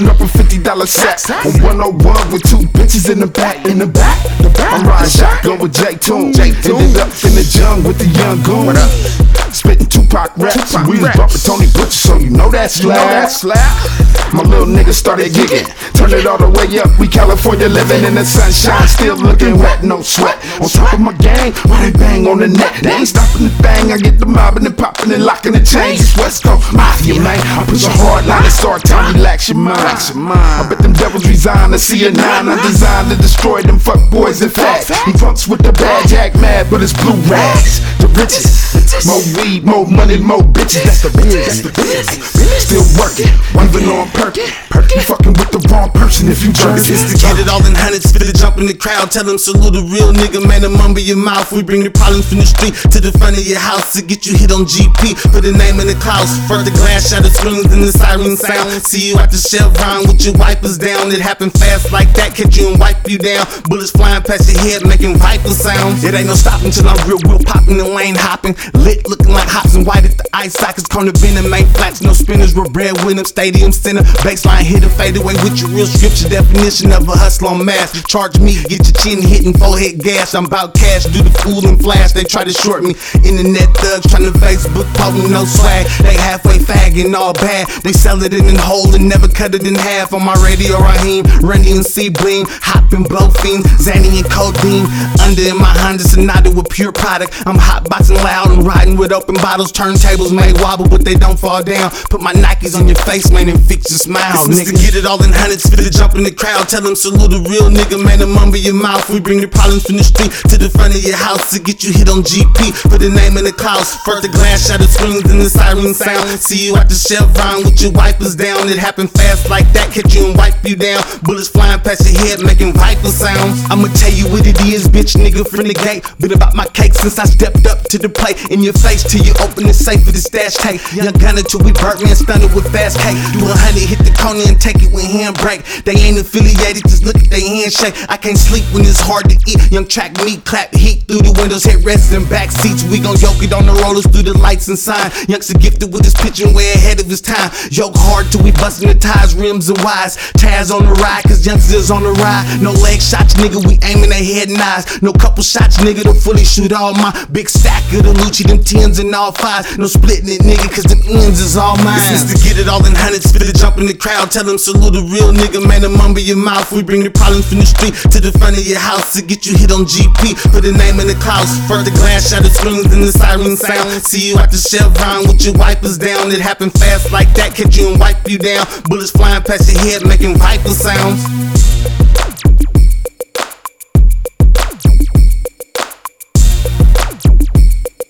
Pulling up a $50 sack on 101 with two bitches in the back. I'm riding shotgun with J-Tune. Ended up in the jungle with the young goon. Spitting Tupac raps. We was bumping Tony Butcher, so you know that slap. My little nigga started gigging. Turn it all the way up. We California living in the sunshine, still looking wet, no sweat. On top of my gang, why they bang on the net? They ain't stopping the thing. I get the mobbing and popping and locking the chains. It's West Coast Mafia, man. I push a hard line and start time, relax your mind. I bet them devils resign to see a 9. I'm designed to destroy them fuck boys and fags. He punks with the bad Jack mad, but it's blue rags. The riches, more weed, more money, more bitches. That's the biz. Still working, even on perky. You fucking with the wrong person if you jerk. It's to get it all in hundreds, fit to jump in the crowd. Tell them salute a real nigga, man, and mumble your mouth. We bring the problems from the street to the front of your house to get you hit on GP. Put a name in the clouds, further glass shatter screams and the siren sound. See you at the Chevron with your wipers down. It happened fast like that, catch you and wipe you down. Bullets flying past your head, making viper sounds. It ain't no stopping till I'm real popping and lane hopping. Lit looking like hops and white at the ice sockets. Corner bin and main flats, no spinners, we're bread winning. Stadium center, baseline hit a fade away with your real scripture definition of a hustle on mass. Charge me, get your chin hitting, forehead gas. I'm about cash, do the fool and flash. They try to short me. Internet thugs trying to Facebook post no swag. They halfway fagging all bad. They sell it in and whole and never cut it in half. On my radio, Raheem, Randy and C Bling, hopping blow fiends, Zanny and codeine. Under in my Honda Sonata with pure product. I'm hotboxing loud and riding with open bottles. Turntables may wobble, but they don't fall down. Put my Nikes on your face, man, and fix your smile. Nigga, get it all in hundreds, fit to jump in the crowd. Tell them salute a real nigga, man, and mumble your mouth. We bring the problems from the street to the front of your house to get you hit on GP. Put a name in the clouds, further glass shatter screams and the siren sound. See you at the Chevron with your wipers down. It happened fast like that, catch you and wipe you down. Bullets flying past your head, making viper sounds. I'ma tell you what it is, bitch, nigga, from the gate. Been about my cake since I stepped up to the plate. In your face till you open the safe for the stash tape. Young gunner till we burnt me and stunted with fast cake. Do 100, hit the corner and take it with handbrake. They ain't affiliated, just look at they handshake. I can't sleep when it's hard to eat. Young track meat, clap heat through the windows, headrests and back seats. We gon' yoke it on the rollers through the lights and sign. Youngster gifted with his pitch and way ahead of his time. Yoke hard till we bustin' the tires, rims and wires. Taz on the ride, cause youngsters on the ride. No leg shots, nigga, we aimin' their head and eyes. No couple shots, nigga, to fully shoot all my big stack of the Lucci, them 10s and all 5s. No splitting it, nigga, cause them ends is all mine. This is to get it all in hundreds, fit to jump in the crowd. Tell them salute a real nigga, man, and mumble your mouth. We bring the problems from the street to the front of your house to get you hit on GP. Put a name in the clouds, further glass shatter screams and the siren sound. See you at the Chevron with your wipers down. It happened fast like that, catch you and wipe you down. Bullets flying past your head, making viper sounds.